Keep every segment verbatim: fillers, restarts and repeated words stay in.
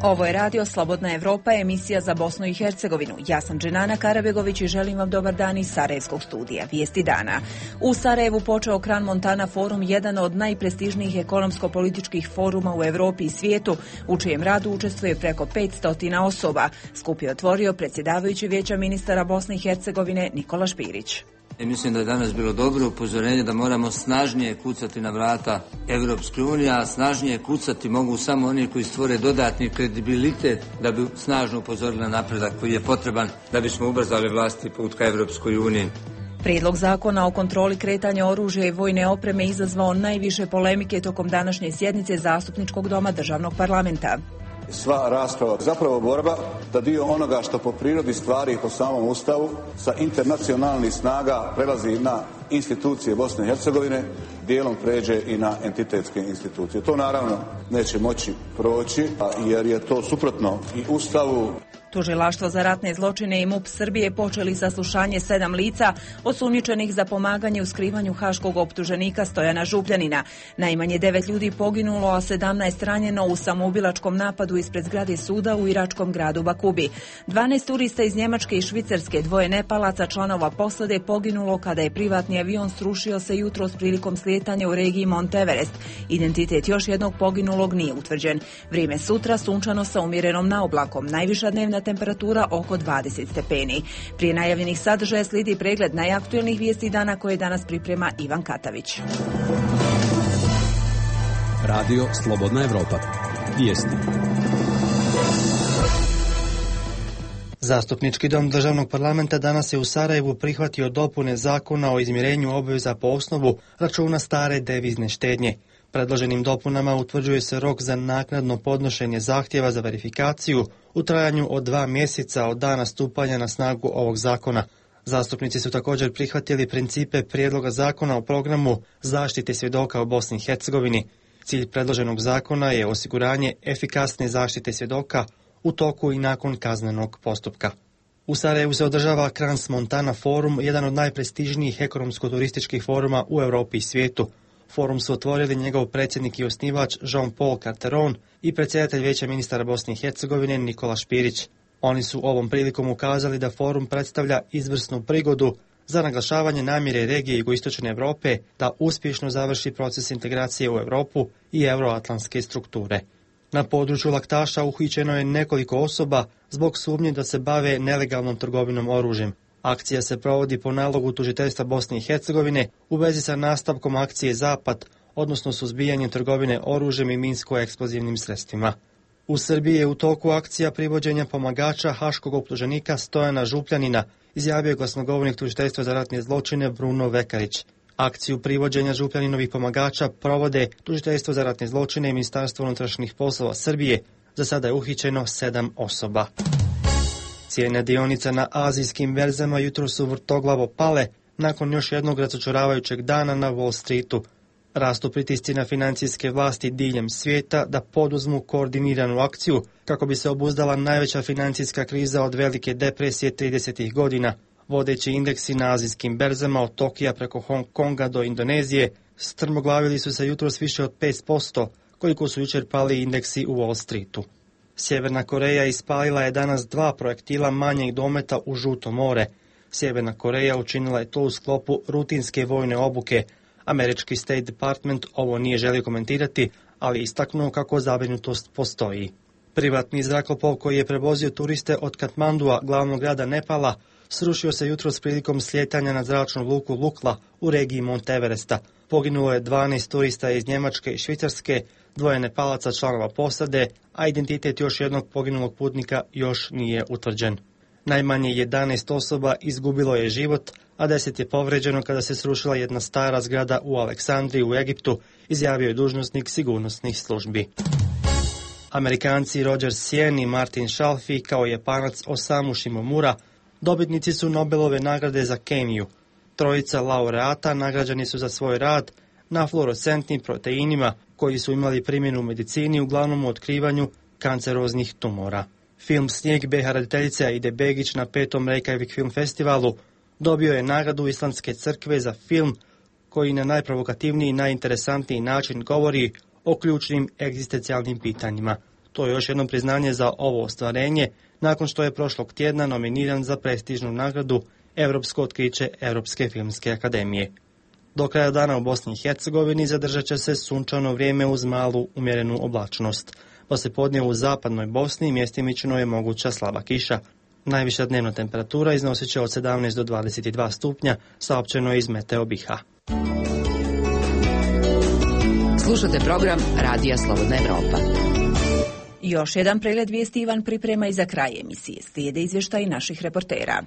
Ovo je radio Slobodna Evropa, emisija za Bosnu i Hercegovinu. Ja sam Dženana Karabegović i želim vam dobar dan iz Sarajevskog studija. Vijesti dana. U Sarajevu počeo Kran Montana forum, jedan od najprestižnijih ekonomsko-političkih foruma u Evropi i svijetu, u čijem radu učestvuje preko petsto osoba. Skup je otvorio predsjedavajući Vijeća ministara Bosne i Hercegovine Nikola Špirić. I mislim da je danas bilo dobro upozorenje da moramo snažnije kucati na vrata Evropske unije, a snažnije kucati mogu samo oni koji stvore dodatni kredibilitet da bi snažno upozorili na napredak koji je potreban da bismo ubrzali vlasti put ka Evropskoj uniji. Prijedlog zakona o kontroli kretanja oružja i vojne opreme izazvao najviše polemike tokom današnje sjednice Zastupničkog doma Državnog parlamenta. Sva rasprava zapravo borba da dio onoga što po prirodi stvari po samom Ustavu sa internacionalnih snaga prelazi na institucije Bosne i Hercegovine, dijelom pređe i na entitetske institucije. To naravno neće moći proći jer je to suprotno i Ustavu. Tužilaštvo za ratne zločine i MUP Srbije počeli saslušanje sedam lica osumnjičenih za pomaganje u skrivanju haškog optuženika Stojana Župljanina. Najmanje devet ljudi poginulo, a sedamnaest ranjeno u samoubilačkom napadu ispred zgrade suda u iračkom gradu Bakubi. dvanaest turista iz Njemačke i Švicarske, dvoje Nepalaca, članova posade, poginulo kada je privatni avion srušio se jutros prilikom slijetanja u regiji Mont Everest. Identitet još jednog poginulog nije utvrđen. Vrijeme sutra sunčano sa umjerenom naoblakom. Najviša dnevna temperatura oko dvadeset stepeni. Prije najavljenih sadržaja slijedi pregled najaktuelnijih vijesti dana koje danas priprema Ivan Katavić. Radio Slobodna Evropa. Vijesti. Zastupnički dom Državnog parlamenta danas je u Sarajevu prihvatio dopune zakona o izmirenju obveza po osnovu računa stare devizne štednje. Predloženim dopunama utvrđuje se rok za naknadno podnošenje zahtjeva za verifikaciju u trajanju od dva mjeseca od dana stupanja na snagu ovog zakona. Zastupnici su također prihvatili principe prijedloga zakona o programu zaštite svjedoka u Bosni i Hercegovini. Cilj predloženog zakona je osiguranje efikasne zaštite svjedoka u toku i nakon kaznenog postupka. U Sarajevu se održava Kran Montana forum, jedan od najprestižnijih ekonomsko-turističkih foruma u Europi i svijetu. Forum su otvorili njegov predsjednik i osnivač Jean-Paul Carteron i predsjedatelj Vijeća ministara Bosne i Hercegovine Nikola Špirić. Oni su ovom prilikom ukazali da forum predstavlja izvrsnu prigodu za naglašavanje namjere regije jugoistočne Europe da uspješno završi proces integracije u Europu i euroatlantske strukture. Na području Laktaša uhićeno je nekoliko osoba zbog sumnje da se bave nelegalnom trgovinom oružjem. Akcija se provodi po nalogu tužiteljstva Bosne i Hercegovine u vezi sa nastavkom akcije Zapad, odnosno suzbijanjem trgovine oružjem i minsko-eksplozivnim sredstvima. U Srbiji je u toku akcija privođenja pomagača haškog optuženika Stojana Župljanina, izjavio je glasnogovornik tužiteljstva za ratne zločine Bruno Vekarić. Akciju privođenja Župljaninovih pomagača provode tužiteljstvo za ratne zločine i Ministarstvo unutrašnjih poslova Srbije. Za sada je uhićeno sedam osoba. Cijene dionica na azijskim berzama jutro su vrtoglavo pale nakon još jednog razočaravajućeg dana na Wall Streetu. Rastu pritisci na financijske vlasti diljem svijeta da poduzmu koordiniranu akciju kako bi se obuzdala najveća financijska kriza od velike depresije tridesetih godina. Vodeći indeksi na azijskim berzama od Tokija preko Hong Konga do Indonezije strmoglavili su se jutros više od pet posto, koliko su jučer pali indeksi u Wall Streetu. Sjeverna Koreja ispalila je danas dva projektila manjeg dometa u Žuto more. Sjeverna Koreja učinila je to u sklopu rutinske vojne obuke. Američki State Department ovo nije želio komentirati, ali istaknuo kako zabrinutost postoji. Privatni zrakoplov koji je prevozio turiste od Katmandua, glavnog grada Nepala, srušio se jutros prilikom slijetanja na zračnu luku Lukla u regiji Mont Everesta. Poginulo je dvanaest turista iz Njemačke i Švicarske, dvoje Nepalaca članova posade, a identitet još jednog poginulog putnika još nije utvrđen. Najmanje jedanaest osoba izgubilo je život, a deset je povređeno kada se srušila jedna stara zgrada u Aleksandriji u Egiptu, izjavio je dužnosnik sigurnosnih službi. Amerikanci Roger Sien i Martin Šalfi kao Japanac Osamu Shimomura dobitnici su Nobelove nagrade za kemiju. Trojica laureata nagrađeni su za svoj rad na fluorescentnim proteinima koji su imali primjenu u medicini, uglavnom u otkrivanju kanceroznih tumora. Film Snijeg Beha rediteljice Aide Begić na petom Reykjavik film festivalu dobio je nagradu Islandske crkve za film koji na najprovokativniji i najinteresantniji način govori o ključnim egzistencijalnim pitanjima. To je još jedno priznanje za ovo ostvarenje, nakon što je prošlog tjedna nominiran za prestižnu nagradu Europsko otkriće Europske filmske akademije. Do kraja dana u Bosni i Hercegovini zadržat će se sunčano vrijeme uz malu umjerenu oblačnost. Poslijepodne u zapadnoj Bosni mjestimično je moguća slaba kiša. Najviša dnevna temperatura iznosit će od sedamnaest do dvadeset dva stupnja, saopćeno je iz Meteo Biha. Slušate program Radija Slobodna Evropa. Još jedan pregled vijesti Ivan priprema i za kraj emisije. Slijede izvještaji naših reportera.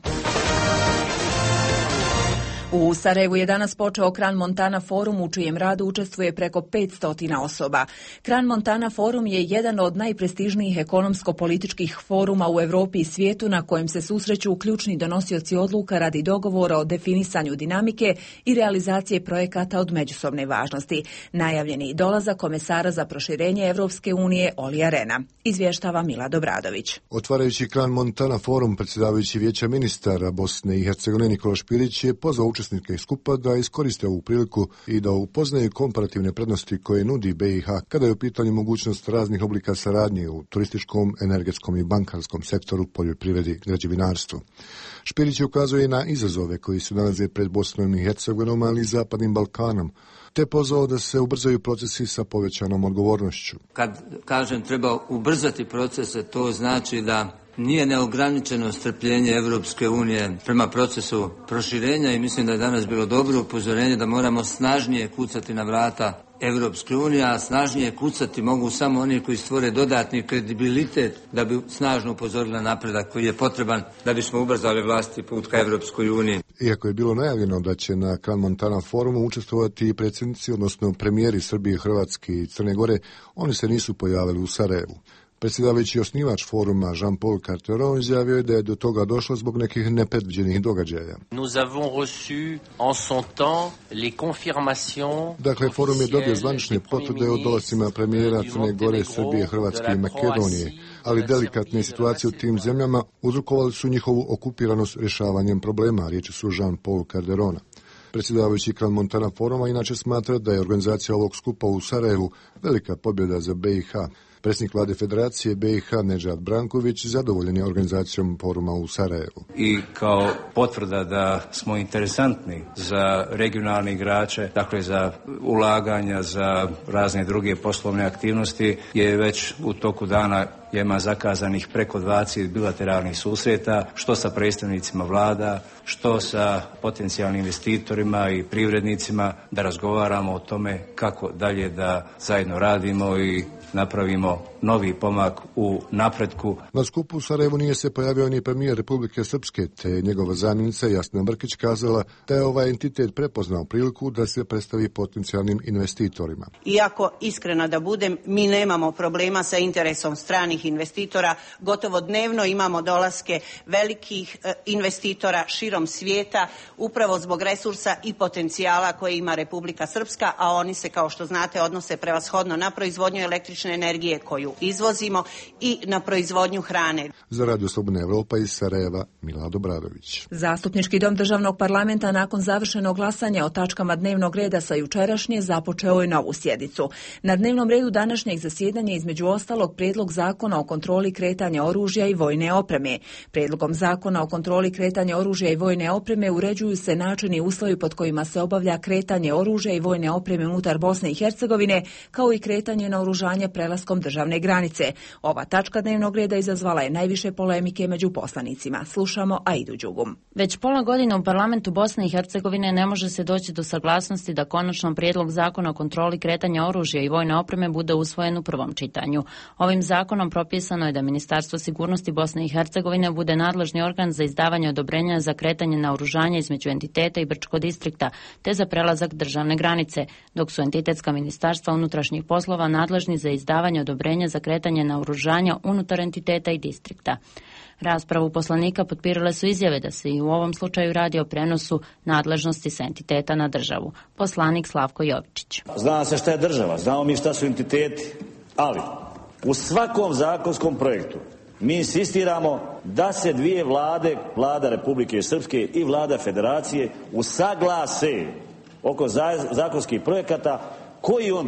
U Sarajevu je danas počeo Kran Montana forum u čijem radu učestvuje preko petsto osoba. Kran Montana forum je jedan od najprestižnijih ekonomsko-političkih foruma u Europi i svijetu na kojem se susreću ključni donosioci odluka radi dogovora o definisanju dinamike i realizacije projekata od međusobne važnosti. Najavljeni dolazak komesara za proširenje Evropske unije Olija Rena. Izvještava Mila Dobradović. Otvarajući Kran Montana forum, predsjedavajući Vijeća ministara Bosne i Hercegovine Nikola Špilić je pozvao učesnike skupa da iskoriste ovu priliku i da upoznaju komparativne prednosti koje nudi B i H kada je u pitanju mogućnost raznih oblika saradnje u turističkom, energetskom i bankarskom sektoru, poljoprivredi, građevinarstvu. Špilić ukazuje na izazove koji se nalaze pred Bosnom i Hercegovinom, ali i Zapadnim Balkanom, te pozvao da se ubrzaju procesi sa povećanom odgovornošću. Kad kažem treba ubrzati procese, to znači da nije neograničeno strpljenje Evropske unije prema procesu proširenja i mislim da je danas bilo dobro upozorenje da moramo snažnije kucati na vrata Evropske unije, a snažnije kucati mogu samo oni koji stvore dodatni kredibilitet da bi snažno upozorili na napredak koji je potreban da bismo ubrzali vlasti put ka Evropskoj uniji. Iako je bilo najavljeno da će na Kran Montana forumu učestvovati i predsjednici, odnosno premijeri Srbije, Hrvatske i Crne Gore, oni se nisu pojavili u Sarajevu. Predsjedavajući osnivač foruma Jean-Paul Carteron izjavio je da je do toga došlo zbog nekih nepredviđenih događaja. Nous avons reçu en son temps les confirmations. Dakle, forum je dobio zvanične potvrde o dolascima premijera Crne Gore, Srbije, Hrvatske i Makedonije, ali delikatne situacije u tim zemljama uzrokovali su njihovu okupiranost rješavanjem problema, riječi su Jean-Paul Carterona. Predsjedavajući Kran Montana foruma inače smatra da je organizacija ovog skupa u Sarajevu velika pobjeda za B i H. Predsjednik vlade Federacije B i H Nedžad Branković zadovoljen je organizacijom foruma u Sarajevu. I kao potvrda da smo interesantni za regionalne igrače, dakle za ulaganja, za razne druge poslovne aktivnosti, je već u toku dana ima zakazanih preko dvadeset bilateralnih susreta, što sa predstavnicima vlada, što sa potencijalnim investitorima i privrednicima, da razgovaramo o tome kako dalje da zajedno radimo i napravimo novi pomak u napretku. Na skupu u Sarajevu nije se pojavio ni premijer Republike Srpske, te njegova zamjenica Jasna Brkić kazala da je ovaj entitet prepoznao priliku da se predstavi potencijalnim investitorima. Iako, iskreno da budem, mi nemamo problema sa interesom stranih investitora. Gotovo dnevno imamo dolaske velikih e, investitora širom svijeta, upravo zbog resursa i potencijala koje ima Republika Srpska, a oni se, kao što znate, odnose prevashodno na proizvodnju električne energije koju izvozimo i na proizvodnju hrane. Za Radio Slobodna Evropa iz Sarajeva, Mila Dobradović. Zastupnički dom državnog parlamenta nakon završenog glasanja o tačkama dnevnog reda sa jučerašnje započeo je novu sjednicu. Na dnevnom redu današnjeg zasjedanja između ostalog prijedlog zakona o kontroli kretanja oružja i vojne opreme. Prijedlogom zakona o kontroli kretanja oružja i vojne opreme uređuju se načini i uslovi pod kojima se obavlja kretanje oružja i vojne opreme unutar Bosne i Hercegovine, kao i kretanje naoružanja prelaskom državne granice. Ova tačka dnevnog reda izazvala je najviše polemike među poslanicima. Slušamo Aidu Đugum. Već pola godine u parlamentu Bosne i Hercegovine ne može se doći do saglasnosti da konačno prijedlog zakona o kontroli kretanja oružja i vojne opreme bude usvojen u prvom čitanju. Ovim zakonom propisano je da Ministarstvo sigurnosti Bosne i Hercegovine bude nadležni organ za izdavanje odobrenja za kretanje naoružanja između entiteta i Brčko distrikta, te za prelazak državne granice, dok su entitetska ministarstva unutrašnjih poslova nadležni za izdavanje odobrenja za kretanje naoružanja unutar entiteta i distrikta. Raspravu poslanika potpirile su izjave da se i u ovom slučaju radi o prenosu nadležnosti sa entiteta na državu. Poslanik Slavko Jovičić. Zna se šta je država, znamo mi šta su entiteti, ali u svakom zakonskom projektu mi insistiramo da se dvije vlade, vlada Republike Srpske i vlada Federacije, usaglase oko zakonskih projekata koji onda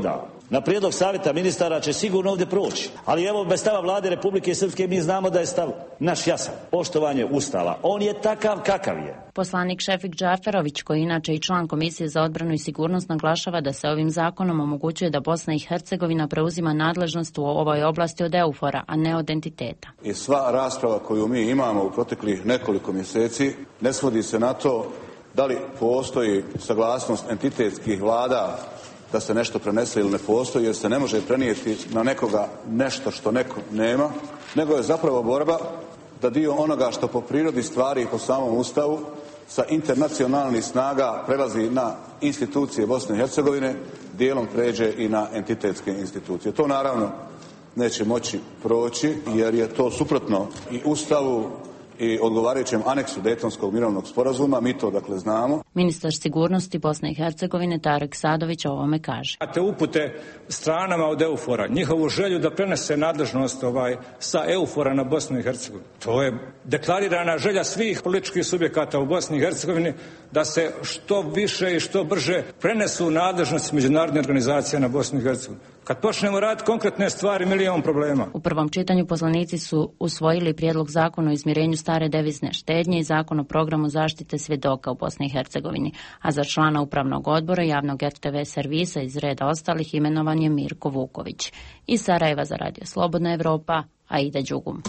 na prijedlog savjeta ministara će sigurno ovdje proći. Ali evo, bez stava vlade Republike Srpske mi znamo da je stav naš jasan. Poštovanje Ustava. On je takav kakav je. Poslanik Šefik Džaferović, koji inače i član Komisije za odbranu i sigurnost, naglašava da se ovim zakonom omogućuje da Bosna i Hercegovina preuzima nadležnost u ovoj oblasti od EUFOR-a, a ne od entiteta. I sva rasprava koju mi imamo u proteklih nekoliko mjeseci ne svodi se na to da li postoji saglasnost entitetskih vlada da se nešto prenese ili ne postoji, jer se ne može prenijeti na nekoga nešto što neko nema, nego je zapravo borba da dio onoga što po prirodi stvari i po samom Ustavu sa internacionalnih snaga prelazi na institucije Bosne i Hercegovine, dijelom pređe i na entitetske institucije. To naravno neće moći proći, jer je to suprotno i Ustavu i odgovarajućem aneksu Dejtonskog mirovnog sporazuma, mi to dakle znamo. Ministar sigurnosti Bosne i Hercegovine Tarek Sadović o ovome kaže. Te upute stranama od EUFOR-a, njihovu želju da prenese nadležnost ovaj, sa EUFOR-a na Bosnu i Hercegovinu. To je deklarirana želja svih političkih subjekata u Bosni i Hercegovini da se što više i što brže prenesu nadležnosti međunarodne organizacije na Bosnu i Hercegovinu. Kad počnemo raditi konkretne stvari, milijon problema. U prvom čitanju poslanici su usvojili prijedlog zakona o izmirenju stare devizne štednje i zakon o programu zaštite svjedoka u Bosni i Hercegovini, a za člana upravnog odbora javnog R T V servisa iz reda ostalih imenovan je Mirko Vuković. Iz Sarajeva za Radio Slobodna Evropa, Aida Đugum.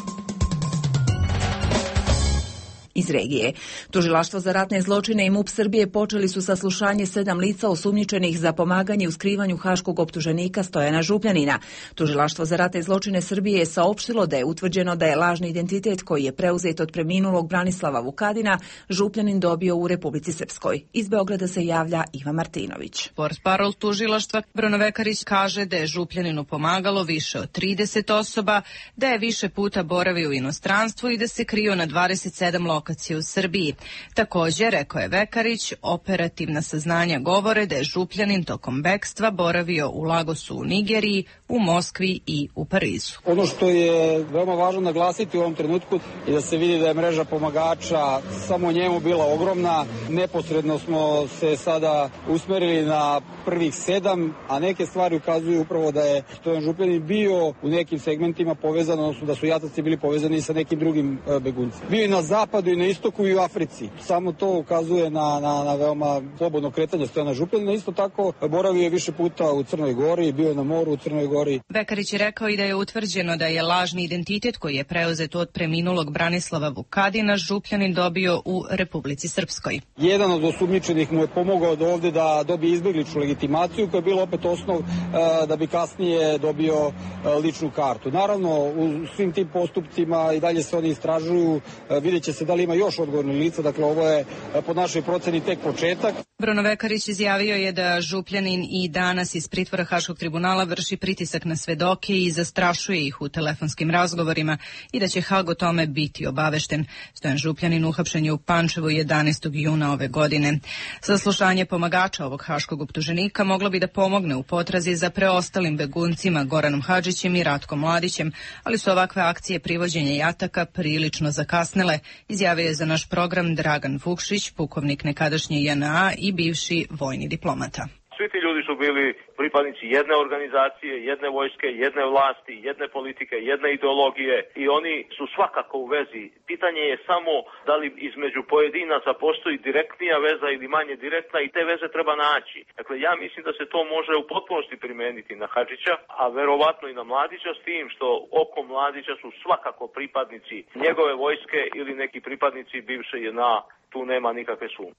Iz regije. Tužilaštvo za ratne zločine i MUP Srbije počeli su saslušanje sedam lica osumnjičenih za pomaganje u skrivanju haškog optuženika Stojana Župljanina. Tužilaštvo za ratne zločine Srbije je saopštilo da je utvrđeno da je lažni identitet koji je preuzet od preminulog Branislava Vukadina Župljanin dobio u Republici Srpskoj. Iz Beograda se javlja Iva Martinović. Portparol tužilaštva Bruno Vekarić kaže da je Župljaninu pomagalo više od trideset osoba, da je više puta boravio u inostranstvu i da se krio na dvadeset sedam lokacija u Srbiji. Također, rekao je Vekarić, operativna saznanja govore da je Župljanin tokom bekstva boravio u Lagosu u Nigeriji, u Moskvi i u Parizu. Ono što je veoma važno naglasiti u ovom trenutku je da se vidi da je mreža pomagača samo njemu bila ogromna. Neposredno smo se sada usmerili na prvih sedam, a neke stvari ukazuju upravo da je Stojan Župljanin bio u nekim segmentima povezan, odnosno da su jataci bili povezani sa nekim drugim beguncima. Bio je na zapadu i na istoku i u Africi. Samo to ukazuje na, na, na veoma slobodno kretanje Stojana Župljanina. Isto tako boravio je više puta u Crnoj Gori, bio je na moru u Crnoj Gori. Vekarić je rekao i da je utvrđeno da je lažni identitet koji je preuzet od preminulog Branislava Vukadina Župljanin dobio u Republici Srpskoj. Jedan od osumnjičenih mu je pomogao da ovdje da dobije izbjegličku legitimaciju koja je bila opet osnov da bi kasnije dobio ličnu kartu. Naravno, u svim tim postupcima i dalje se oni istražuju, vidjet će se da li ima još odgovornih lica, dakle ovo je po našoj proceni tek početak. Bruno Vekarić izjavio je da Župljanin i danas iz pritvora Haškog tribunala vrši pritisak na svedoke i zastrašuje ih u telefonskim razgovorima i da će Hag o tome biti obavešten. Stojan Župljanin uhapšen je u Pančevu jedanaestog juna ove godine. Saslušanje pomagača ovog haškog optuženika moglo bi da pomogne u potrazi za preostalim beguncima Goranom Hadžićem i Ratkom Mladićem, ali su ovakve akcije privođenja jataka prilično zakasnele, izjavio je za naš program Dragan Vukšić, pukovnik nekadašnje J N A i bivši vojni diplomata. Svi ti ljudi su bili pripadnici jedne organizacije, jedne vojske, jedne vlasti, jedne politike, jedne ideologije i oni su svakako u vezi. Pitanje je samo da li između pojedinaca postoji direktnija veza ili manje direktna i te veze treba naći. Dakle, ja mislim da se to može u potpunosti primijeniti na Hadžića, a verovatno i na Mladića, s tim što oko Mladića su svakako pripadnici njegove vojske ili neki pripadnici bivše J N A. Tu nema nikakve sumnje.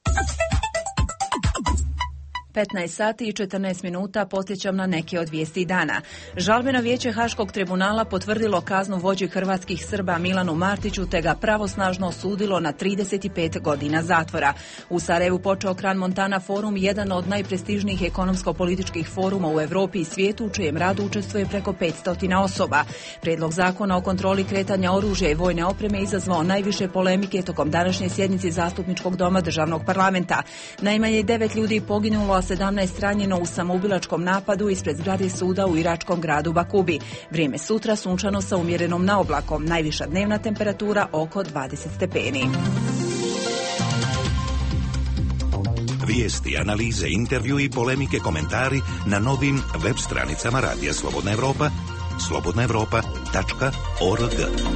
petnaest sati i četrnaest minuta podsjećam na neke od vijesti dana. Žalbeno vijeće Haškog tribunala potvrdilo kaznu vođi hrvatskih Srba Milanu Martiću te ga pravosnažno osudilo na trideset pet godina zatvora. U Sarajevu počeo Kran Montana forum, jedan od najprestižnijih ekonomsko-političkih foruma u Europi i svijetu, u čijem radu učestvuje preko petsto osoba. Prijedlog zakona o kontroli kretanja oružja i vojne opreme izazvao najviše polemike tokom današnje sjednice Zastupničkog doma državnog parlamenta. Najmanje devet ljudi poginulo, a sedamnaest ranjeno u samoubilačkom napadu ispred zgrade suda u iračkom gradu Bakubi. Vrijeme sutra sunčano sa umjerenom naoblakom, najviša dnevna temperatura oko dvadeset stepeni. Vijesti, analize, intervju i polemike, komentari na novim web stranicama Radija Slobodna Evropa, slobodna evropa tačka org.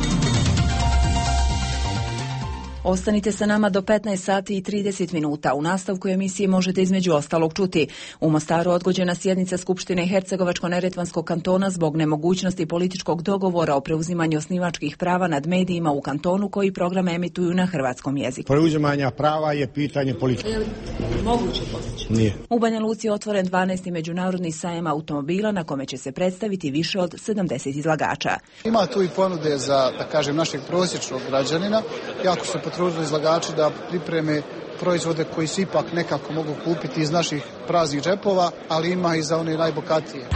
Ostanite sa nama do petnaest sati i trideset minuta. U nastavku emisije možete između ostalog čuti: u Mostaru odgođena sjednica Skupštine Hercegovačko-neretvanskog kantona zbog nemogućnosti političkog dogovora o preuzimanju osnivačkih prava nad medijima u kantonu koji programe emituju na hrvatskom jeziku. Preuzimanja prava je pitanje politike. Je li moguće postići? Nije. U Banja Luci je otvoren dvanaesti međunarodni sajam automobila na kome će se predstaviti više od sedamdeset izlagača. Ima tu i ponude za, da kažem, našeg prosječnog građanina. Jako su potrudili izlagači da pripreme proizvode koji se ipak nekako mogu kupiti iz naših praznih džepova, ali ima i za one najbogatije.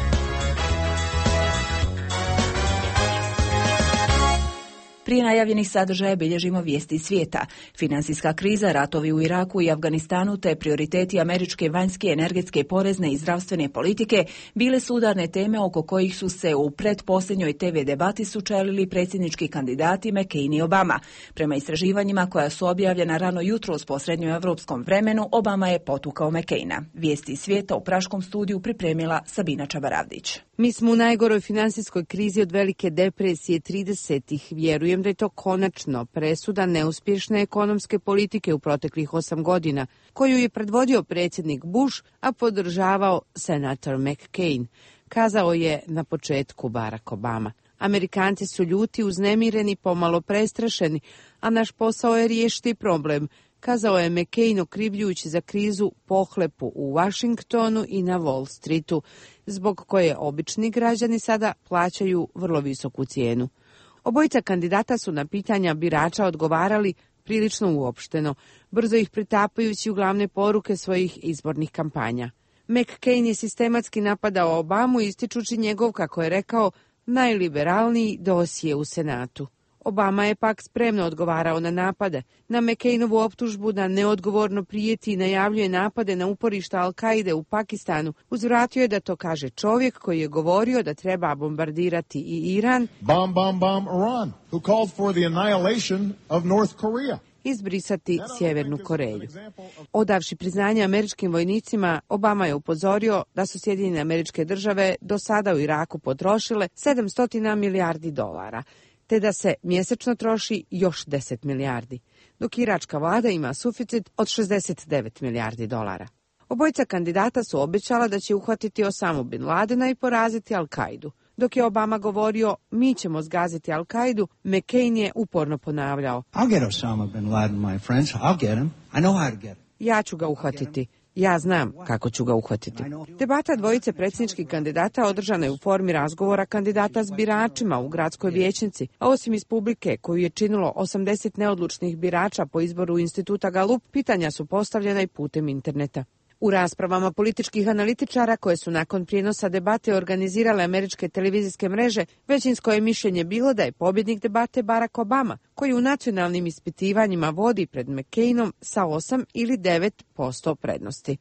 Prije najavljenih sadržaja bilježimo vijesti iz svijeta. Finansijska kriza, ratovi u Iraku i Afganistanu te prioriteti američke vanjske, energetske, porezne i zdravstvene politike bile su udarne teme oko kojih su se u predposljednjoj te ve debati sučelili predsjednički kandidati McCain i Obama. Prema istraživanjima koja su objavljena rano jutros po srednjoevropskom vremenu, Obama je potukao McCaina. Vijesti iz svijeta u praškom studiju pripremila Sabina Čabaravdić. Mi smo u najgoroj finansijskoj krizi od velike depresije tridesetih. Vjerujem da je to konačno presuda neuspješne ekonomske politike u proteklih osam godina, koju je predvodio predsjednik Bush, a podržavao senator McCain, kazao je na početku Barack Obama. Amerikanci su ljuti, uznemireni, pomalo prestrašeni, a naš posao je riješiti problem, kazao je McCain okrivljujući za krizu pohlepu u Washingtonu i na Wall Streetu, zbog koje obični građani sada plaćaju vrlo visoku cijenu. Obojica kandidata su na pitanja birača odgovarali prilično uopšteno, brzo ih pritapajući u glavne poruke svojih izbornih kampanja. McCain je sistematski napadao Obamu ističući njegov, kako je rekao, najliberalniji dosije u Senatu. Obama je pak spremno odgovarao na napade. Na McCainovu optužbu da neodgovorno prijeti i najavljuje napade na uporišta Al-Kaide u Pakistanu, uzvratio je da to kaže čovjek koji je govorio da treba bombardirati i Iran, Bomb, bomb, bomb Iran, who called for the annihilation of North Korea. izbrisati Sjevernu Koreju. Odavši priznanje američkim vojnicima, Obama je upozorio da su Sjedinjene Američke Države do sada u Iraku potrošile sedamsto milijardi dolara, te da se mjesečno troši još deset milijardi, dok iračka vlada ima suficit od šezdeset devet milijardi dolara. Obojica kandidata su obećala da će uhvatiti Osamu Bin Ladena i poraziti Al-Kaidu. Dok je Obama govorio, mi ćemo zgaziti Al-Kaidu, McCain je uporno ponavljao, I'll get Osama Bin Laden, my friends. I'll get him. I know how to get him. ja ću ga uhvatiti. Ja znam kako ću ga uhvatiti. Debata dvojice predsjedničkih kandidata održana je u formi razgovora kandidata s biračima u gradskoj vijećnici, a osim iz publike koju je činilo osamdeset neodlučnih birača po izboru instituta Galup, pitanja su postavljena i putem interneta. U raspravama političkih analitičara koje su nakon prijenosa debate organizirale američke televizijske mreže, većinsko je mišljenje bilo da je pobjednik debate Barack Obama, koji u nacionalnim ispitivanjima vodi pred McCainom sa osam ili devet posto prednosti.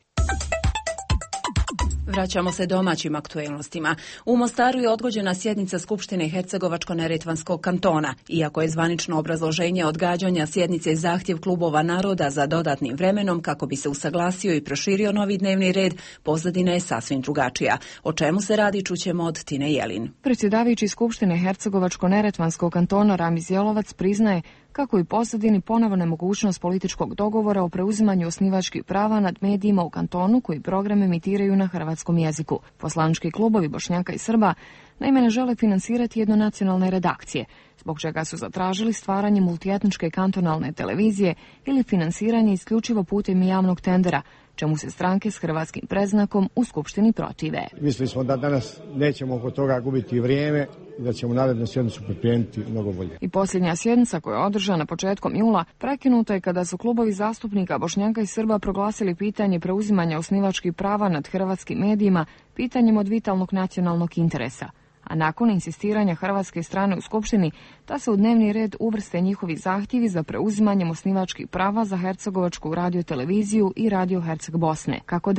Vraćamo se domaćim aktuelnostima. U Mostaru je odgođena sjednica Skupštine Hercegovačko-neretvanskog kantona. Iako je zvanično obrazloženje odgađanja sjednice zahtjev klubova naroda za dodatnim vremenom kako bi se usaglasio i proširio novi dnevni red, pozadina je sasvim drugačija. O čemu se radi čućemo od Tine Jelin. Predsjedavajući Skupštine Hercegovačko-neretvanskog kantona Ramiz Jelovac priznaje kako i pozadini ponovo nemogućnost političkog dogovora o preuzimanju osnivačkih prava nad medijima u kantonu koji program emitiraju na hrvatskom jeziku. Poslanički klubovi Bošnjaka i Srba naime ne žele financirati jednonacionalne redakcije, zbog čega su zatražili stvaranje multietničke kantonalne televizije ili financiranje isključivo putem javnog tendera, čemu se stranke s hrvatskim predznakom u Skupštini protive. Mislili smo da danas nećemo oko toga gubiti vrijeme i da ćemo narednu sjednicu pripremiti mnogo bolje. I posljednja sjednica koja je održana početkom jula prekinuta je kada su klubovi zastupnika Bošnjaka i Srba proglasili pitanje preuzimanja osnivačkih prava nad hrvatskim medijima pitanjem od vitalnog nacionalnog interesa. A nakon insistiranja hrvatske strane u Skupštini da se u dnevni red uvrste njihovi zahtjevi za preuzimanjem osnivačkih prava za hercegovačku radioteleviziju i Radio Herceg Bosne. Kako dalje?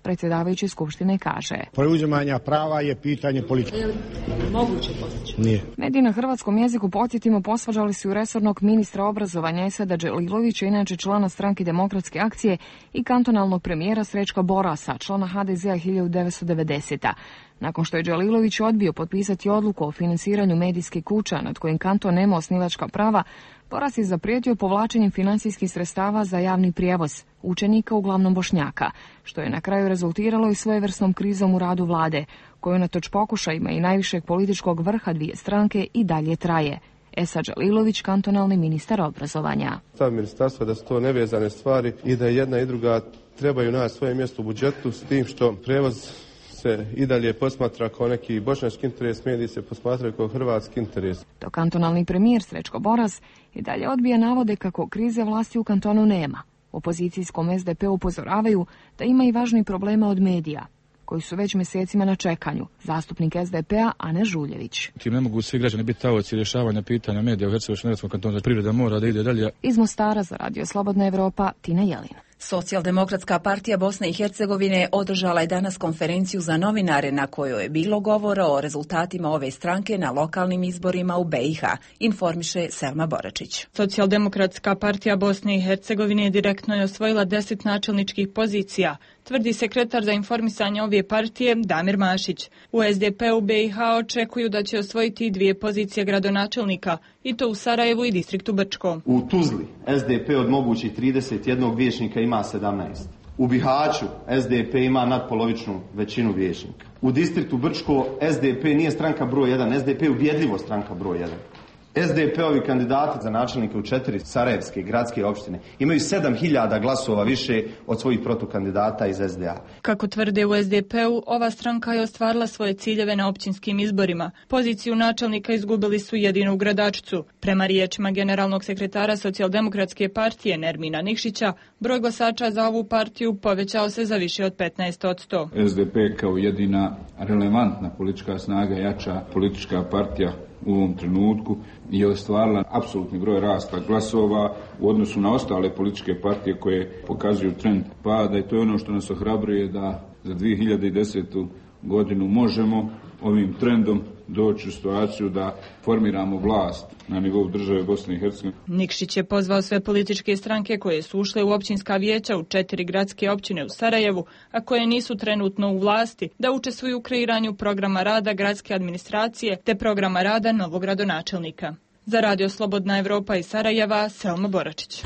predsjedavajući Skupštine kaže. Preuzimanja prava je pitanje politike. Je li moguće postići? Nije. Mediji na hrvatskom jeziku, podsjetimo, posvađali su resornog ministra obrazovanja Esada Dželilovića, inače člana stranke Demokratske akcije, i kantonalnog premijera Srećka Borasa, člana ha de zea hiljadu devetsto devedesete. Nakon što je Dželilović odbio potpisati odluku o financiranju medijske kuća nad kojim kanton nema osnivačka prava, Boras je zaprijetio povlačenjem financijskih sredstava za javni prijevoz učenika, uglavnom Bošnjaka, što je na kraju rezultiralo i svojevrsnom krizom u radu vlade, koju unatoč pokušajima i najvišeg političkog vrha dvije stranke i dalje traje. Esad Dželilović, kantonalni ministar obrazovanja. Stav ministarstva da su to nevezane stvari i da jedna i druga trebaju naći svoje mjesto u budžetu, s tim što prevoz se i dalje posmatra kao neki bošnjački interes, mediji se posmatraju kao hrvatski interes. To kantonalni premijer Srećko Boras i dalje odbija navode kako krize vlasti u kantonu nema. U opozicijskom es de pe upozoravaju da ima i važnih problema od medija, koji su već mjesecima na čekanju. Zastupnik es de pe-a Ane Žuljević. Tim ne mogu svi građani biti taoci rješavanja pitanja medija u Hercegovačko-neretvanskom kantonu. Privreda mora da ide dalje. Iz Mostara za Radio Slobodna Evropa, Tina Jelin. Socijaldemokratska partija Bosne i Hercegovine održala je danas konferenciju za novinare na kojoj je bilo govora o rezultatima ove stranke na lokalnim izborima u be i ha, informiše Selma Boračić. Socijaldemokratska partija Bosne i Hercegovine direktno je osvojila deset načelničkih pozicija, tvrdi sekretar za informisanje ove partije Damir Mašić. U es de pe u be i ha očekuju da će osvojiti dvije pozicije gradonačelnika, i to u Sarajevu i distriktu Brčko. U Tuzli es de pe od mogućih trideset jedan vijećnika ima sedamnaest. U Bihaću es de pe ima nadpolovičnu većinu vijećnika. U distriktu Brčko es de pe nije stranka broj jedan, es de pe je ubjedljivo stranka broj jedan. es de pe-ovi kandidati za načelnike u četiri sarajevske gradske opštine imaju sedam hiljada glasova više od svojih protukandidata iz es de a. Kako tvrde u es de pe-u, ova stranka je ostvarila svoje ciljeve na općinskim izborima. Poziciju načelnika izgubili su jedino u Gradačcu. Prema riječima generalnog sekretara Socijaldemokratske partije Nermina Nikšića, broj glasača za ovu partiju povećao se za više od petnaest posto. es de pe kao jedina relevantna politička snaga, jača politička partija u ovom trenutku je ostvarila apsolutni broj rasta glasova u odnosu na ostale političke partije koje pokazuju trend pada, i to je ono što nas ohrabruje da za dvije hiljade desetu godinu možemo ovim trendom doći u situaciju da formiramo vlast na nivou države Bosne i Hercegovine. Nikšić je pozvao sve političke stranke koje su ušle u općinska vijeća u četiri gradske općine u Sarajevu, a koje nisu trenutno u vlasti, da učestvuju u kreiranju programa rada gradske administracije te programa rada novog gradonačelnika. Za Radio Slobodna Evropa iz Sarajeva, Selma Boračić.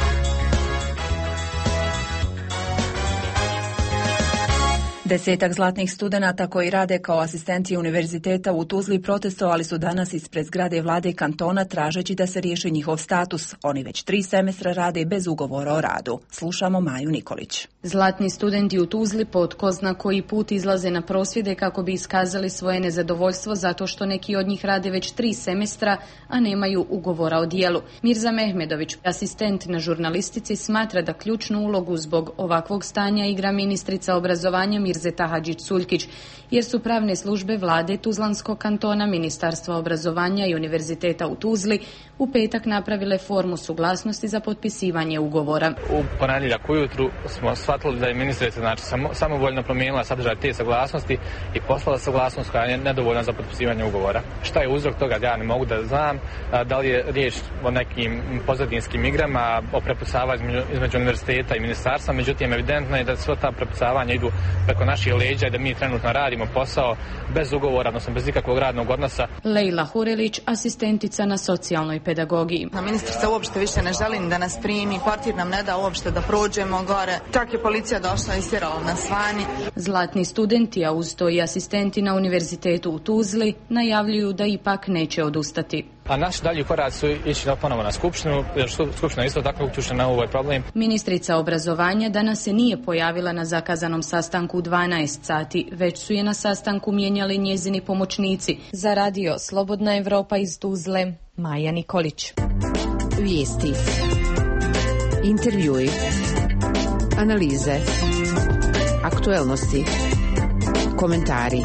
Desetak zlatnih studenata koji rade kao asistenti univerziteta u Tuzli protestovali su danas ispred zgrade vlade kantona tražeći da se riješi njihov status. Oni već tri semestra rade bez ugovora o radu. Slušamo Maju Nikolić. Zlatni studenti u Tuzli po tko zna koji put izlaze na prosvjede kako bi iskazali svoje nezadovoljstvo zato što neki od njih rade već tri semestra, a nemaju ugovora o djelu. Mirza Mehmedović, asistent na žurnalistici, smatra da ključnu ulogu zbog ovakvog stanja igra ministrica obrazovanja Mirzeta Hadžić-Suljkić, jer su pravne službe vlade Tuzlanskog kantona, Ministarstva obrazovanja i Univerziteta u Tuzli u petak napravile formu suglasnosti za potpisivanje ugovora. U ponedjeljak ujutru smo shvatili da je ministrica znači, samo, samovoljno promijenila sadržaj te saglasnosti i poslala saglasnost koja je nedovoljna za potpisivanje ugovora. Šta je uzrok toga, ja ne mogu da znam. Da li je riječ o nekim pozadinskim igrama, o prepucavanju između, između univerziteta i ministarstva, međutim evidentno je da sva ta prepucavanja idu preko naših leđa i da mi trenutno radimo posao bez ugovora, odnosno bez ikakvog radnog odnosa. Lejla Hurelić, asistentica na socijalnoj pedagogiji. Ministrica uopšte više ne želim da nas primi, portir nam ne da uopšte da prođemo gore, čak je policija došla i stjerala nas vani. Zlatni studenti, a uz to i asistenti na Univerzitetu u Tuzli, najavljuju da ipak neće odustati. A naši dalji koraci su ići ponovo na skupštinu, jer skupština isto tako uključena na ovaj problem. Ministrica obrazovanja danas se nije pojavila na zakazanom sastanku u dvanaest sati, već su je na sastanku mijenjali njezini pomoćnici. Za Radio Slobodna Evropa iz Tuzle, Maja Nikolić. Vijesti, intervjui, analize, aktuelnosti, komentari.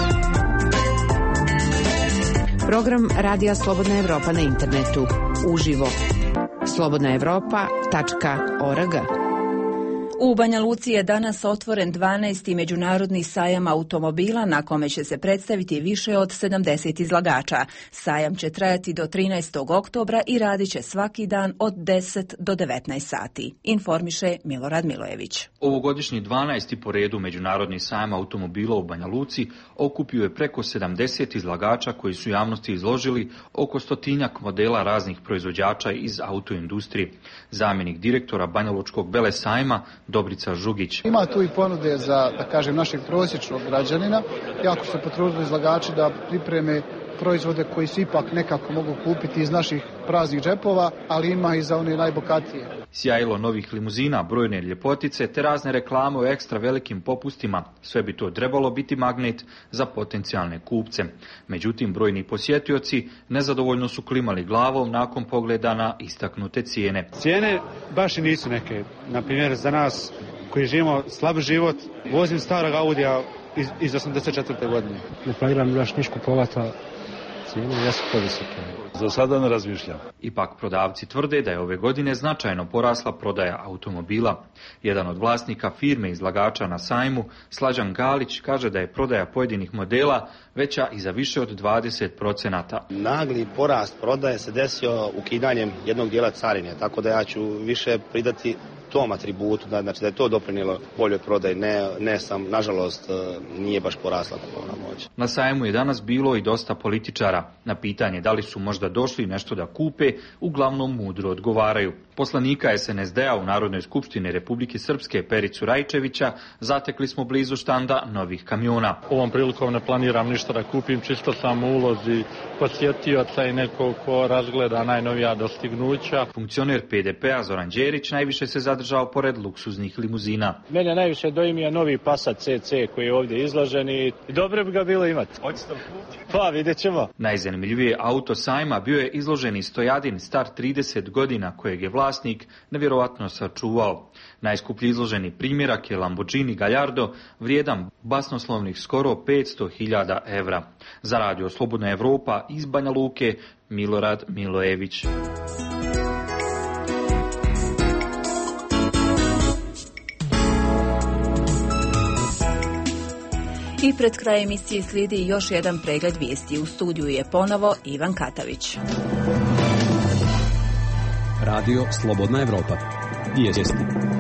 Program Radija Slobodna Evropa na internetu. Uživo. slobodna evropa tačka org. U Banja Luci je danas otvoren dvanaesti međunarodni sajam automobila na kome će se predstaviti više od sedamdeset izlagača. Sajam će trajati do trinaestog oktobra i radit će svaki dan od deset do devetnaest sati, informiše Milorad Milojević. Ovogodišnji dvanaesti po redu međunarodni sajam automobila u Banja Luci okupio je preko sedamdeset izlagača koji su javnosti izložili oko stotinjak modela raznih proizvođača iz autoindustrije. Zamjenik direktora Banjalučkog Belesajma Dobrica Žugić. Ima tu i ponude za, da kažem, našeg prosječnog građanina. Jako su potrudili izlagači da pripreme proizvode koji se ipak nekako mogu kupiti iz naših praznih džepova, ali ima i za one najbogatije. Sjajilo novih limuzina, brojne ljepotice te razne reklame o ekstra velikim popustima. Sve bi to trebalo biti magnet za potencijalne kupce. Međutim, brojni posjetioci nezadovoljno su klimali glavom nakon pogleda na istaknute cijene. Cijene baš i nisu neke. Na primjer, za nas koji živimo slab život, vozim starog Audija iz, iz osamdeset četvrte godine. Ne planiram baš niš kupovati, cijene jesu povisoke. Za sada ne razmišljam. Ipak prodavci tvrde da je ove godine značajno porasla prodaja automobila. Jedan od vlasnika firme izlagača na sajmu, Slađan Galić, kaže da je prodaja pojedinih modela veća i za više od dvadeset procenata. Nagli porast prodaje se desio ukidanjem jednog dijela carine, tako da ja ću više pridati tom atributu, znači da je to doprinijelo boljoj prodaji, ne, ne sam, nažalost, nije baš porasla kupovna moć. Na sajmu je danas bilo i dosta političara. Na pitanje da li su možda došli nešto da kupe, uglavnom mudro odgovaraju. Poslanika es en es de-a u Narodnoj skupštini Republike Srpske Pericu Rajčevića zatekli smo blizu štanda novih kamiona. Ovom prilikom ne planiram ništa da kupim, čisto sam u ulozi posjetioca i nekog ko razgleda najnovija dostignuća. Funkcioner pe de pe-a Zoran Đerić najviše se zadržao pored luksuznih limuzina. Mene najviše dojmio novi Passat ce ce koji je ovdje izložen i dobro bi ga bilo imati. Hoćete li kupiti? Pa vidjet ćemo. Najzanimljivije auto sajma bio je izloženi Stojadin star trideset godina kojeg je vlasnik nevjerovatno sačuvao. Najskuplji izloženi primjerak je Lamborghini Gallardo, vrijedan basnoslovnih skoro petsto hiljada evra. Za radio Slobodna Evropa iz Banja Luke, Milorad Milojević. I pred kraj emisije slijedi još jedan pregled vijesti. U studiju je ponovo Ivan Katavić. Radio Slobodna Evropa. Vijesti.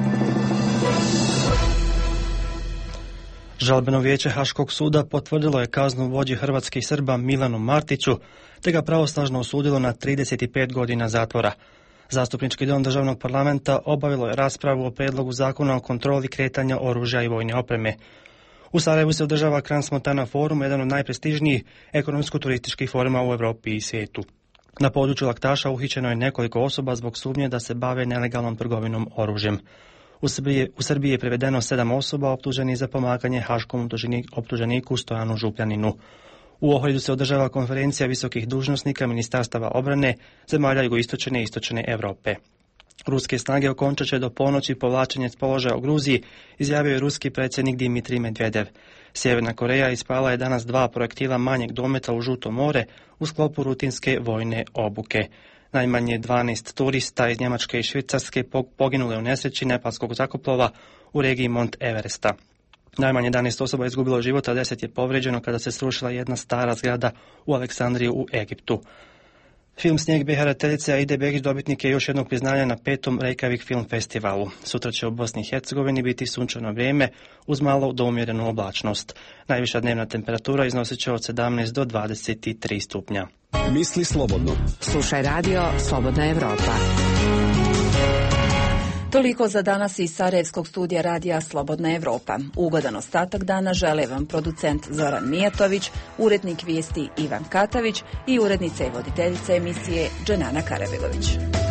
Žalbeno vijeće Haškog suda potvrdilo je kaznu vođi hrvatskih Srba Milanu Martiću, te ga pravosnažno osudilo na trideset pet godina zatvora. Zastupnički dom državnog parlamenta obavilo je raspravu o prijedlogu zakona o kontroli kretanja oružja i vojne opreme. U Sarajevu se održava Crans Montana forum, jedan od najprestižnijih ekonomsko-turističkih foruma u Europi i svijetu. Na području Laktaša uhićeno je nekoliko osoba zbog sumnje da se bave nelegalnom trgovinom oružjem. U Srbiji, u Srbiji je prevedeno sedam osoba optuženih za pomaganje haškom optuženiku Stojanu Župljaninu. U Ohridu se održava konferencija visokih dužnosnika ministarstava obrane zemalja jugoistočne i istočne Europe. Ruske snage okončat će do ponoći povlačenje s položaja u Gruziji, izjavio je ruski predsjednik Dimitrij Medvedev. Sjeverna Koreja ispala je danas dva projektila manjeg dometa u Žuto more u sklopu rutinske vojne obuke. Najmanje dvanaest turista iz Njemačke i Švicarske poginule u nesreći nepalskog zrakoplova u regiji Mont Everesta. Najmanje jedanaest osoba je izgubilo život, a deset je povrijeđeno kada se srušila jedna stara zgrada u Aleksandriji u Egiptu. Film Snijeg behärateljice Aide Begić dobitnik je još jednog priznanja na petom Reykjavik film festivalu. Sutra će u Bosni i Hercegovini biti sunčano vrijeme uz malo do umjerenu oblačnost. Najviša dnevna temperatura iznosit će od sedamnaest do dvadeset tri stupnja. Misli slobodno. Slušaj radio Slobodna Evropa. Toliko za danas iz Sarajevskog studija radija Slobodna Evropa. Ugodan ostatak dana žele vam producent Zoran Mijatović, urednik vijesti Ivan Katavić i urednica i voditeljica emisije Dženana Karabegović.